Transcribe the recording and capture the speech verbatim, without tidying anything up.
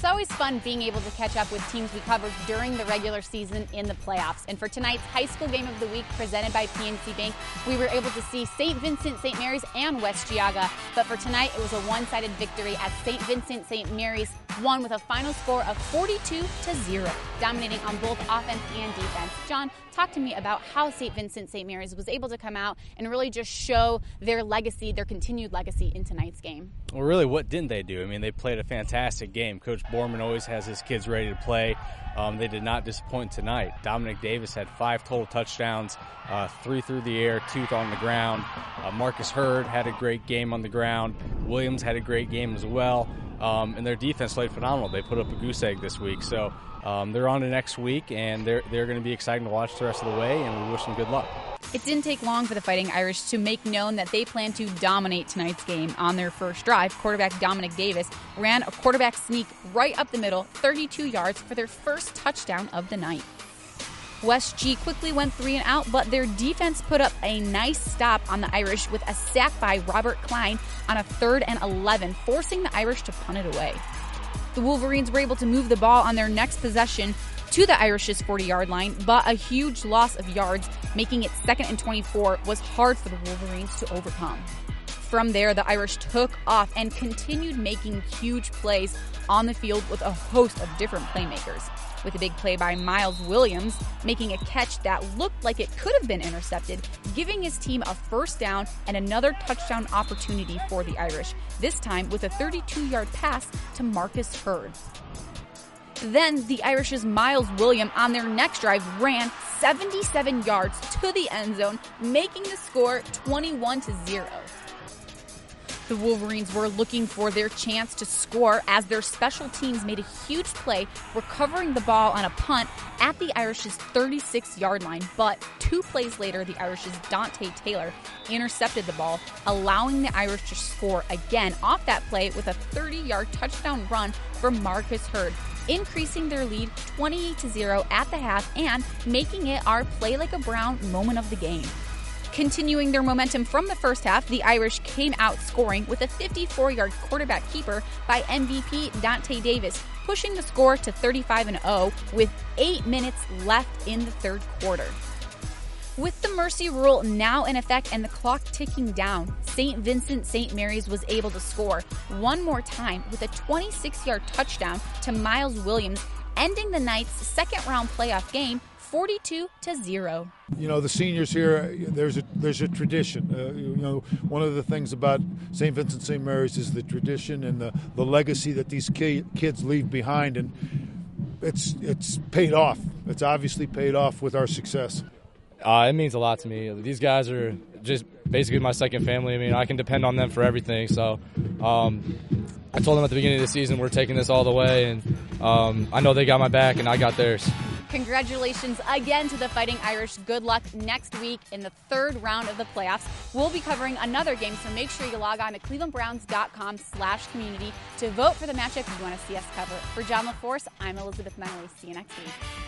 It's always fun being able to catch up with teams we covered during the regular season in the playoffs. And for tonight's high school game of the week presented by P N C Bank, we were able to see Saint Vincent Saint Mary's and West Geauga. But for tonight, it was a one-sided victory as Saint Vincent Saint Mary's won with a final score of forty-two to zero, dominating on both offense and defense. John, talk to me about how Saint Vincent Saint Mary's was able to come out and really just show their legacy, their continued legacy in tonight's game. Well, really, what didn't they do? I mean, they played a fantastic game. Coach Borman always has his kids ready to play. Um, they did not disappoint tonight. Dominic Davis had five total touchdowns, uh, three through the air, two on the ground. Uh, Marcus Hurd had a great game on the ground. Williams had a great game as well. Um, and their defense played phenomenal. They put up a goose egg this week. So um, they're on to next week, and they're, they're going to be exciting to watch the rest of the way, and we wish them good luck. It didn't take long for the Fighting Irish to make known that they plan to dominate tonight's game. On their first drive, quarterback Dominic Davis ran a quarterback sneak right up the middle, thirty-two yards, for their first touchdown of the night. West G quickly went three and out, but their defense put up a nice stop on the Irish with a sack by Robert Klein on a third and eleven, forcing the Irish to punt it away. The Wolverines were able to move the ball on their next possession to the Irish's forty-yard line, but a huge loss of yards, making it second and twenty-four, was hard for the Wolverines to overcome. From there, the Irish took off and continued making huge plays on the field with a host of different playmakers, with a big play by Miles Williams making a catch that looked like it could have been intercepted, giving his team a first down and another touchdown opportunity for the Irish, this time with a thirty-two-yard pass to Marcus Hurd. Then the Irish's Miles Williams on their next drive ran seventy-seven yards to the end zone, making the score twenty-one to zero. The Wolverines were looking for their chance to score as their special teams made a huge play recovering the ball on a punt at the Irish's thirty-six-yard line, but two plays later, the Irish's Dante Taylor intercepted the ball, allowing the Irish to score again off that play with a thirty-yard touchdown run from Marcus Hurd, increasing their lead twenty-eight to zero at the half and making it our play like a Brown moment of the game. Continuing their momentum from the first half, the Irish came out scoring with a fifty-four-yard quarterback keeper by M V P Dante Davis, pushing the score to thirty-five and oh with eight minutes left in the third quarter. With the mercy rule now in effect and the clock ticking down, Saint Vincent Saint Mary's was able to score one more time with a twenty-six-yard touchdown to Miles Williams, ending the night's second-round playoff game forty-two to zero. You know, the seniors here, there's a there's a tradition. Uh, you know, one of the things about Saint Vincent Saint Mary's is the tradition and the, the legacy that these ki- kids leave behind, and it's it's paid off. It's obviously paid off with our success. Uh, it means a lot to me. These guys are just basically my second family. I mean, I can depend on them for everything. So um, I told them at the beginning of the season we're taking this all the way, and um, I know they got my back and I got theirs. Congratulations again to the Fighting Irish. Good luck next week in the third round of the playoffs. We'll be covering another game, so make sure you log on to clevelandbrowns.com slash community to vote for the matchup you want to see us cover. For John LaForce, I'm Elizabeth Menley. See you next week.